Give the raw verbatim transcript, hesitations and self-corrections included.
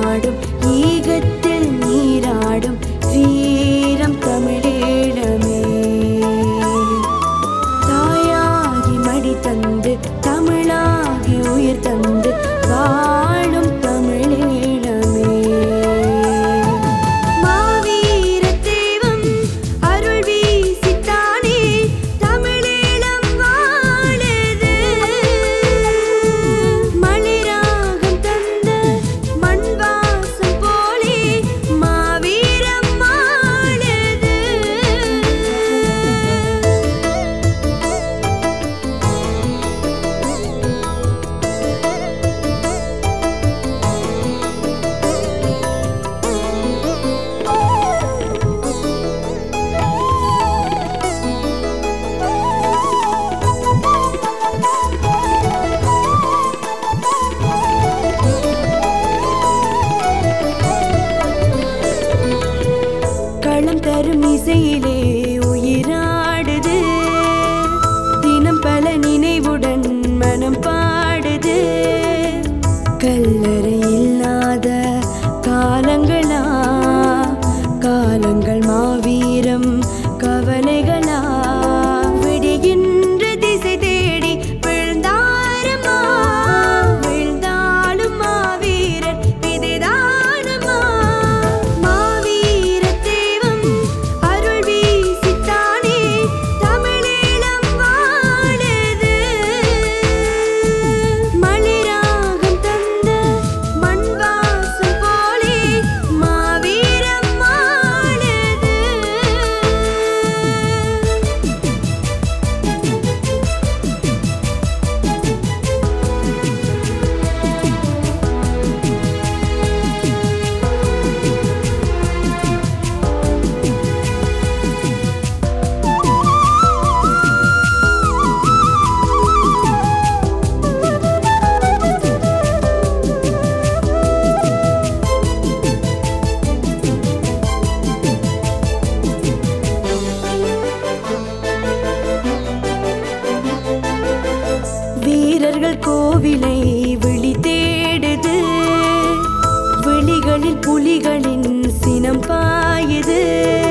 நாடும் ஈகத்தில் நீராடும் வீரம் தமிழீழமே. தாயாகி மடி தந்து தமிழாகி உயிர் தந்து வாழும் தமிழீழமே. மாவீர தெய்வம் அருள் வீசித்தானே தமிழீழம் வாழுது. மலைராகம் தந்த மண் வாசம் போலே மாவீரம் வாழுது. களம் தரும் இசையிலே உயிராடுது. தினம் பல நினைவுடன் மனம் பாடுது. கல்லறை இல்லாத காலங்களா, காலங்கள் மாவீரம் கவலைகளா. விடுகின்ற திசை தேடி விழுந்தாரமா, விழுந்தாலும் மாவீரன் விதைதானமா. மாவீர தெய்வம் அருள் வீசித்தானே தமிழீழம் வாழுது. மலைராகம் தந்த மண் வாசம் போலே மாவீரம் வாழுது. வீரர்கள் கோவிலை விழி தேடுது. விழிகளில் புலிகளின் சினம் பாயுது.